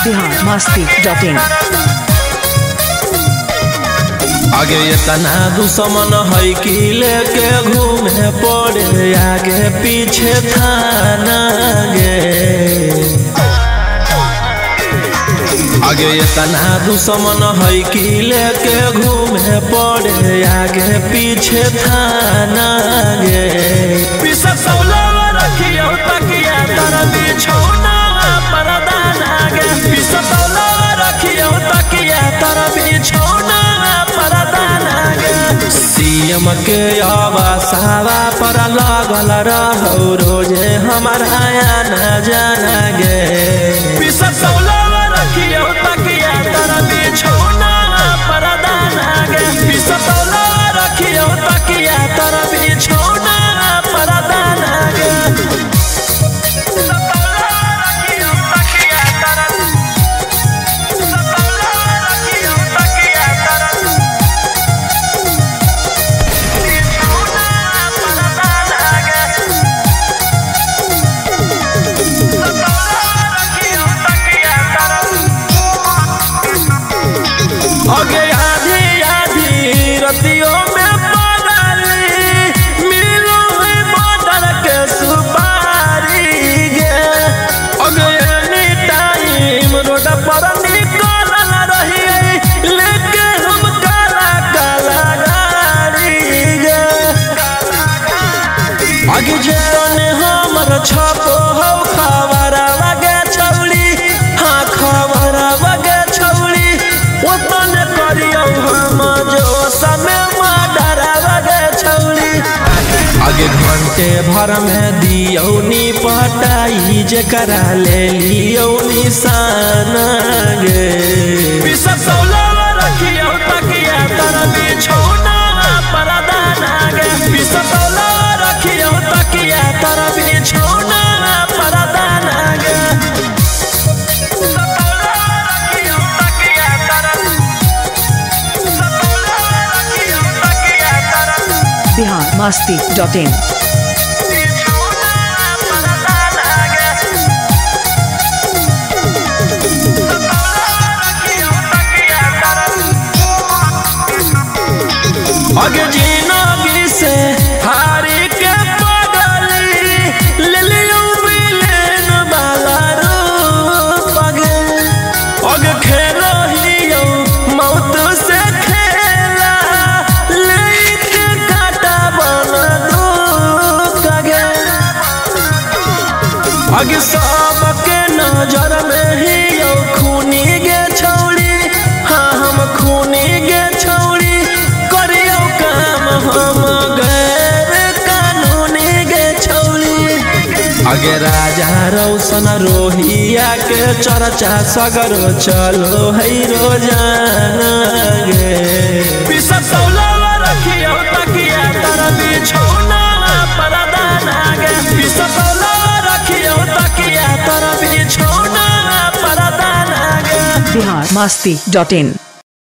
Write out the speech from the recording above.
biharmasti.in आगे इतना दुश्मन है कि लेके घूमे पड़े आगे पीछे थाना गे। आगे इतना दुश्मन है कि लेके घूमे पड़े आगे पीछे थाना गे। पीछे सौला रखियो तकिया तर बिछौना परदाना गे। पीछे सौला रखियो तकिया तर बिछौना परदाना गे। सीएम के आवासावा पर लागल रहो रोजे हमारा आना जाना गे। पीछे सौला रखियो तकिया तर बिछौना परदाना गे। पीछे सौला रखियो तकिया तर बिछौना परदाना गे। आगे आधी आधी रतियों में पगली मिलो है बॉर्डर के सुपारी गे। आगे एनी टाइम रोड पर निकल रही लेके हम काला काला गाड़ी गे। आगे जेने हमर छपो हो खबर लगे छौड़ी। हाँ खबर लगे छौड़ी ओतने करियो हम जो समय मर्डर लगे छौड़ी। आगे घंटे भर में दियो नी पटाई जेकरा ले लियो निशान गे। पीछे सौला रखियो तकिया तर बिछौना परदाना गे। पीछे सौला रखियो तकिया तर बिछौना परदाना गे। biharmasti.in आगे जिंदगी से हारी के पगली ले लियो विलेन वाला रूप गे। आगे खेलो हियो मौत से खेला लेके काटा बन दुख गे। आगे सबके नजर में हियो खूनी गे छौड़ी। हाँ हम खूनी गे छौड़ी करियो काम हम गैर कानूनी गे छौड़ी। आगे राजा रोशन रोहिया के चर्चा सगरो चलो है रोजाना गे। पीछे सौला रखियो तकिया तर बिछौना परदाना गे। पीछे सौला रखियो तकिया तर बिछौना परदाना गे। biharmasti.in